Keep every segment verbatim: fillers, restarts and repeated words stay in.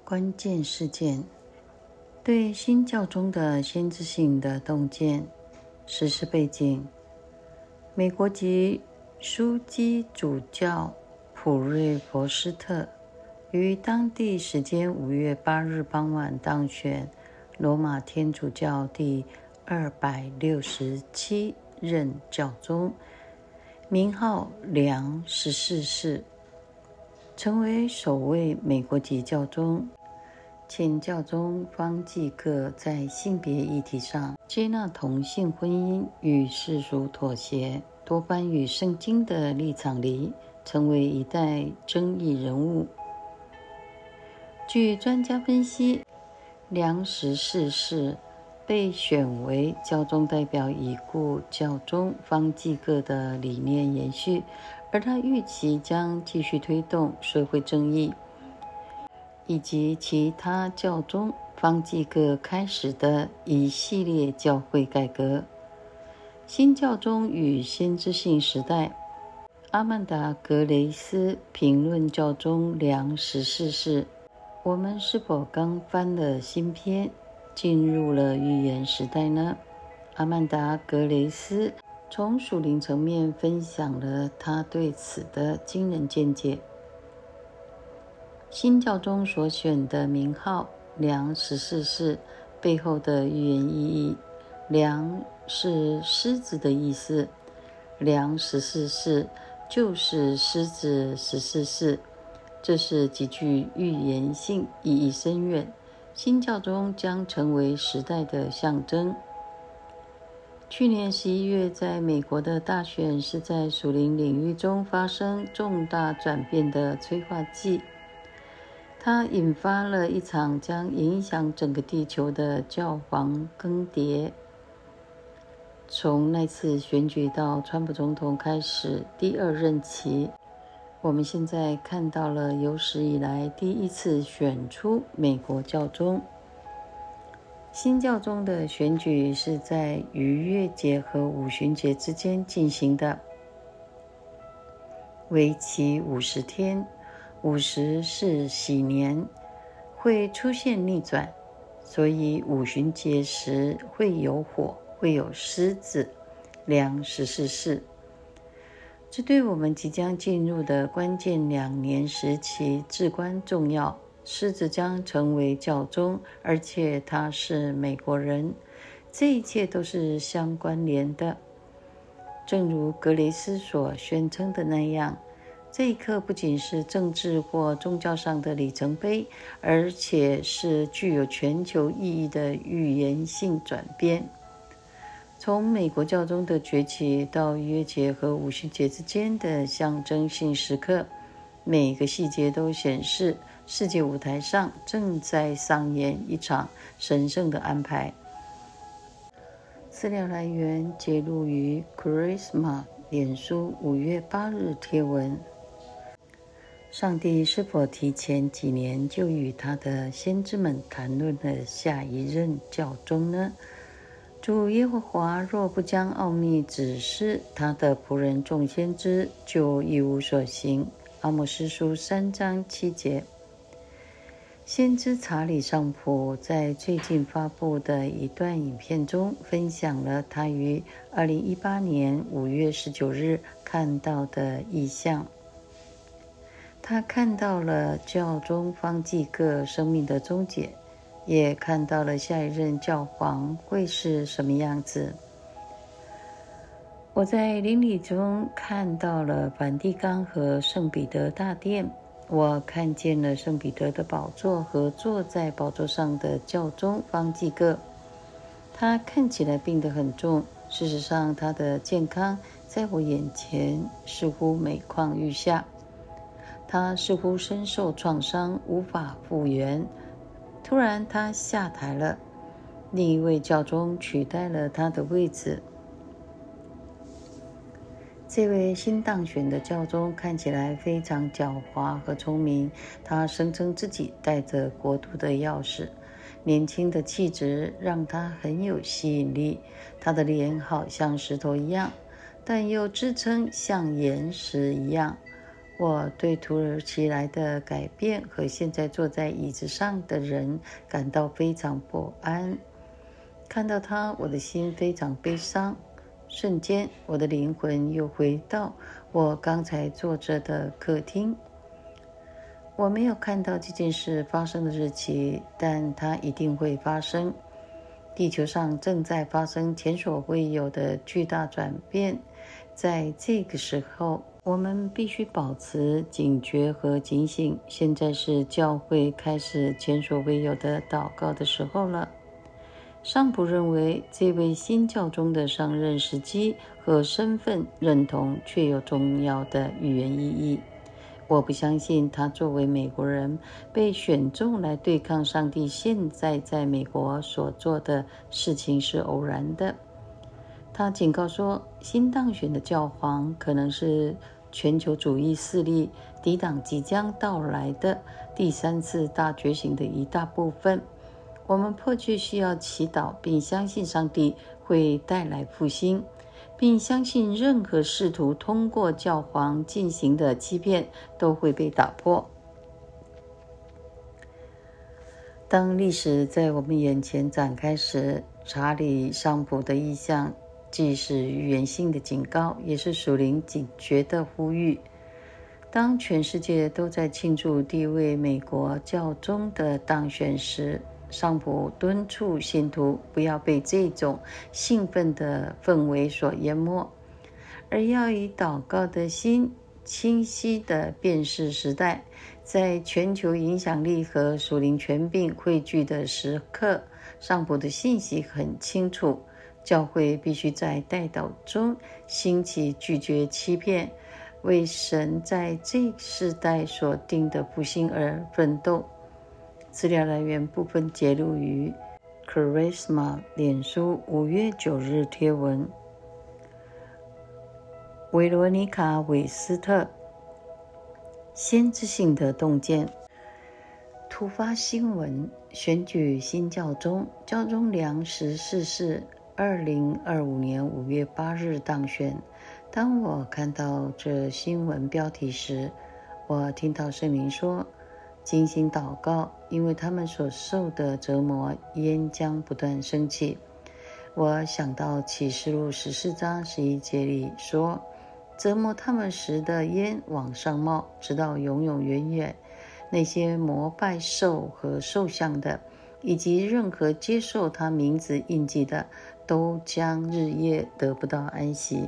关键事件，对新教宗的先知性的洞见。时事背景：美国籍枢机主教普瑞佛斯特于当地时间五月八日傍晚当选罗马天主教第二百六十七任教宗，名号良十四世，成为首位美国籍教宗。前教宗方济各在性别议题上接纳同性婚姻与世俗妥协，多半与圣经的立场离，成为一代争议人物。据专家分析，良十四世被选为教宗代表已故教宗方济各的理念延续，而他预期将继续推动社会正义以及其他教宗方济各开始的一系列教会改革。新教宗与先知性时代，阿曼达·格雷斯评论教宗良十四世：我们是否刚翻了新篇，进入了预言时代呢？阿曼达·格雷斯从属灵层面分享了他对此的惊人见解。新教宗所选的名号良十四世背后的预言意义，良是狮子的意思，良十四世就是狮子十四世，这是极具预言性，意义深远。新教宗将成为时代的象征。去年十一月，在美国的大选是在属灵领域中发生重大转变的催化剂，它引发了一场将影响整个地球的教皇更迭。从那次选举到川普总统开始第二任期，我们现在看到了有史以来第一次选出美国教宗。新教宗的选举是在逾越节和五旬节之间进行的，为期五十天。五十是喜年，会出现逆转，所以五旬节时会有火，会有狮子，良十四世。这对我们即将进入的关键两年时期至关重要。狮子将成为教宗，而且他是美国人，这一切都是相关联的。正如格雷斯所宣称的那样，这一刻不仅是政治或宗教上的里程碑，而且是具有全球意义的预言性转变。从美国教宗的崛起到逾越节和五旬节之间的象征性时刻，每个细节都显示世界舞台上正在上演一场神圣的安排。资料来源揭露于 Charisma 脸书五月八日贴文。上帝是否提前几年就与他的先知们谈论了下一任教宗呢？主耶和华若不将奥秘指示他的仆人众先知，就一无所行。阿摩司书三章七节。先知查理尚普在最近发布的一段影片中分享了他于二零一八年五月十九日看到的异象。他看到了教宗方济各生命的终结，也看到了下一任教皇会是什么样子。我在灵里中看到了梵蒂冈和圣彼得大殿，我看见了圣彼得的宝座和坐在宝座上的教宗方济各。他看起来病得很重，事实上他的健康在我眼前似乎每况愈下。他似乎深受创伤，无法复原。突然他下台了，另一位教宗取代了他的位置。这位新当选的教宗看起来非常狡猾和聪明，他声称自己带着国度的钥匙，年轻的气质让他很有吸引力。他的脸好像石头一样，但又支撑像岩石一样。 我对突如其来的改变和现在坐在椅子上的人感到非常不安。看到他，我的心非常悲伤。瞬间，我的灵魂又回到我刚才坐着的客厅。我没有看到这件事发生的日期，但它一定会发生。地球上正在发生前所未有的巨大转变。在这个时候，我们必须保持警觉和警醒。现在是教会开始前所未有的祷告的时候了。上普认为，这位新教宗的上任时机和身份认同确有重要的预言意义。我不相信他作为美国人被选中来对抗上帝现在在美国所做的事情是偶然的。他警告说，新当选的教皇可能是全球主义势力抵挡即将到来的第三次大觉醒的一大部分。我们迫切需要祈祷，并相信上帝会带来复兴，并相信任何试图通过教皇进行的欺骗都会被打破。当历史在我们眼前展开时，查理·尚普的意象既是预言性的警告，也是属灵警觉的呼吁。当全世界都在庆祝第一位美国教宗的当选时，尚普敦促信徒不要被这种兴奋的氛围所淹没，而要以祷告的心清晰地辨识时代。在全球影响力和属灵权柄汇聚的时刻，尚普的信息很清楚，教会必须在代祷中兴起拒绝欺骗，为神在这世代所定的复兴而奋斗。资料来源部分揭露于 Charisma 脸书五月九日贴文。维罗妮卡·韦斯特，先知性的洞见。突发新闻：选举新教宗，教宗良十四世，二零二五年五月八日当选。当我看到这新闻标题时，我听到圣灵说：“精心祷告，因为他们所受的折磨，烟将不断升起。”我想到启示录十四章十一节里说：“折磨他们时的烟往上冒，直到永永远远。那些膜拜兽和兽像的，以及任何接受他名字印记的，都将日夜得不到安息。”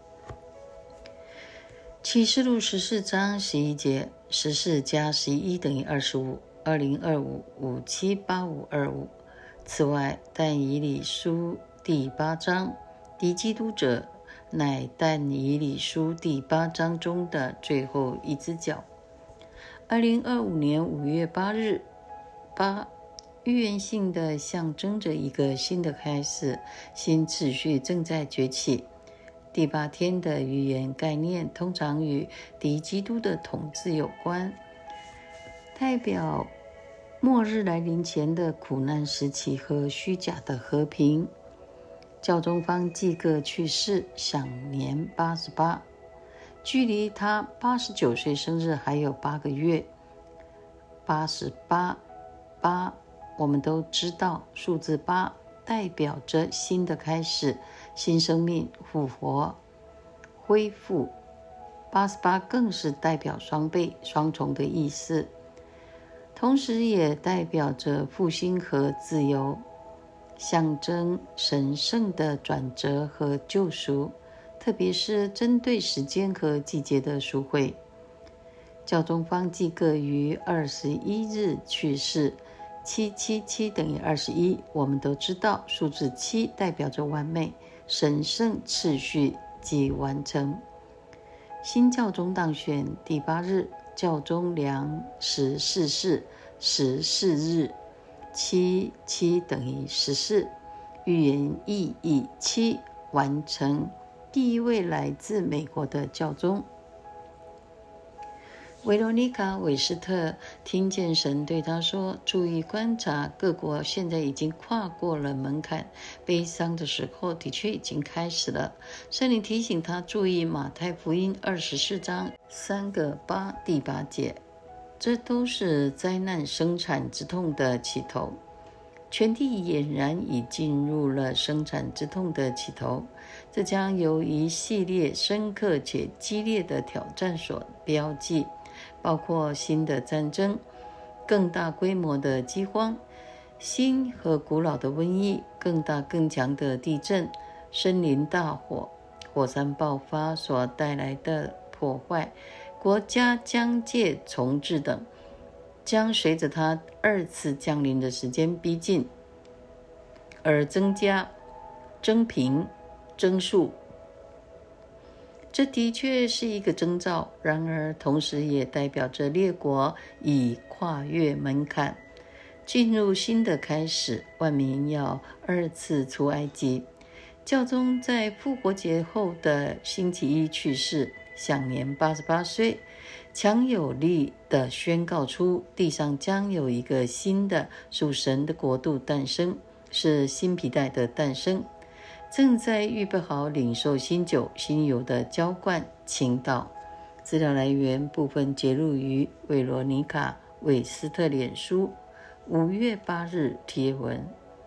启示录十四章十一节，十四加十一等于二十五，二零二五五七八五二五。此外，但以理书第八章，敌基督者乃但以理书第八章中的最后一只脚。二零二五年五月八日，八预言性的象征着一个新的开始，新秩序正在崛起。第八天的预言概念通常与敌基督的统治有关，代表末日来临前的苦难时期和虚假的和平。教宗方济各去世，享年八十八，距离他八十九岁生日还有八个月。八十八，八，我们都知道，数字八代表着新的开始、新生命、复活、恢复。八十八更是代表双倍、双重的意思，同时也代表着复兴和自由，象征神圣的转折和救赎，特别是针对时间和季节的赎回。教宗方济各于二十一日去世，七七七等于二十一。我们都知道，数字七代表着完美、神圣次序及完成。新教宗当选第八日，教宗良十四世，十四日，七七等于十四。预言意义七，完成第一位来自美国的教宗。 维罗妮卡·韦斯特听见神对他说：注意观察，各国现在已经跨过了门槛，悲伤的时候的确已经开始了。圣灵提醒他注意马太福音二十四章三个八第八节，这都是灾难生产之痛的起头。全地俨然已进入了生产之痛的起头，这将由一系列深刻且激烈的挑战所标记，包括新的战争、更大规模的饥荒、新和古老的瘟疫、更大更强的地震、森林大火、火山爆发所带来的破坏、国家疆界重置等，将随着它二次降临的时间逼近而增加、增频、增速。这的确是一个征兆，然而同时也代表着列国已跨越门槛，进入新的开始。万民要二次出埃及。教宗在复活节后的星期一去世，享年八十八岁，强有力地宣告出地上将有一个新的属神的国度诞生，是新皮带的诞生，正在预备好领受新酒新油的浇灌倾倒。资料来源部分节录于维罗妮卡·韦斯特脸书五月八日贴文。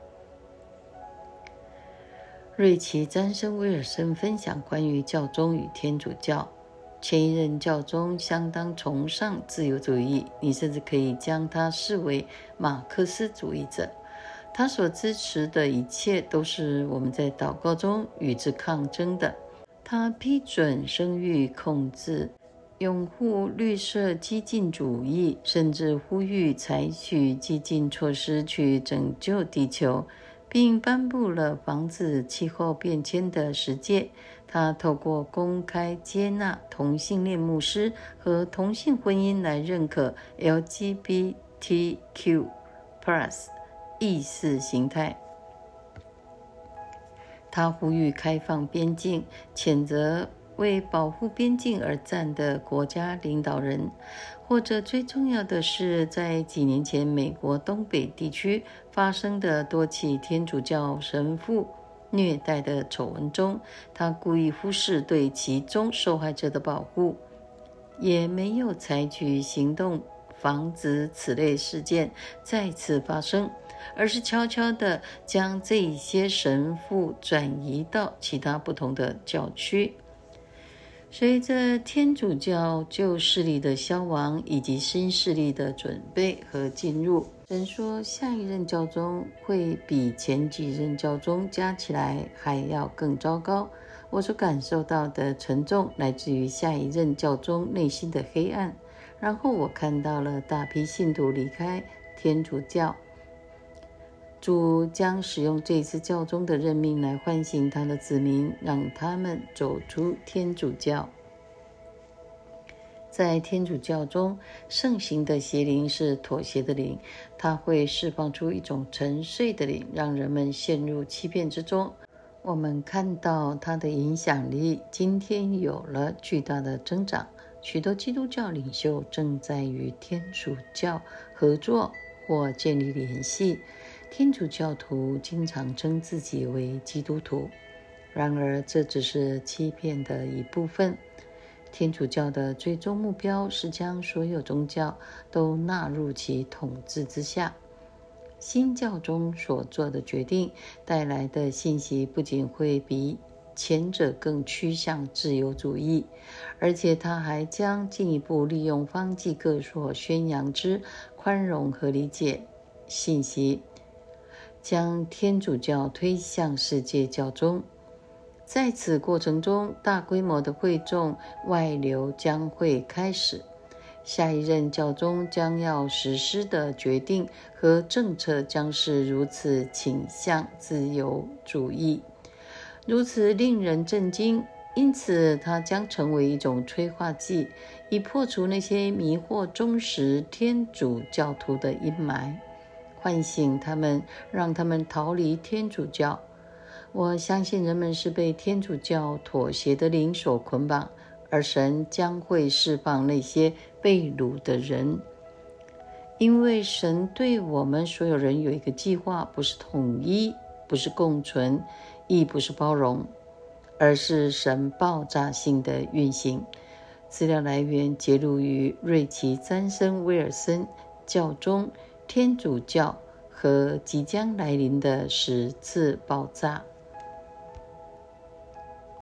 瑞奇·詹森·威尔森分享关于教宗与天主教。前一任教宗相当崇尚自由主义，你甚至可以将他视为马克思主义者。他所支持的一切都是我们在祷告中与之抗争的。他批准生育控制，拥护绿色激进主义，甚至呼吁采取激进措施去拯救地球，并颁布了防止气候变迁的十诫。他透过公开接纳同性恋牧师和同性婚姻来认可 L G B T Q plus 意识形态。他呼吁开放边境，谴责为保护边境而战的国家领导人。或者最重要的是，在几年前美国东北地区发生的多起天主教神父虐待的丑闻中，他故意忽视对其中受害者的保护，也没有采取行动防止此类事件再次发生，而是悄悄地将这些神父转移到其他不同的教区。随着天主教旧势力的消亡以及新势力的准备和进入，神说下一任教宗会比前几任教宗加起来还要更糟糕。我所感受到的沉重来自于下一任教宗内心的黑暗。然后我看到了大批信徒离开天主教。主将使用这次教宗的任命来唤醒他的子民，让他们走出天主教。在天主教中，盛行的邪灵是妥协的灵，它会释放出一种沉睡的灵，让人们陷入欺骗之中。我们看到它的影响力今天有了巨大的增长，许多基督教领袖正在与天主教合作或建立联系。天主教徒经常称自己为基督徒，然而这只是欺骗的一部分。天主教的最终目标是将所有宗教都纳入其统治之下。新教宗所做的决定带来的信息不仅会比前者更趋向自由主义，而且他还将进一步利用方济各所宣扬之宽容和理解信息，将天主教推向世界教宗。在此过程中，大规模的会众外流将会开始。下一任教宗将要实施的决定和政策将是如此倾向自由主义，如此令人震惊。因此它将成为一种催化剂，以破除那些迷惑忠实天主教徒的阴霾，唤醒他们，让他们逃离天主教。我相信人们是被天主教妥协的灵所捆绑， 而神将会释放那些被掳的人。因为神对我们所有人有一个计划，不是统一，不是共存，亦不是包容，而是神爆炸性的运行。资料来源节录于瑞奇·詹森威尔森教宗天主教和即将来临的十次爆炸。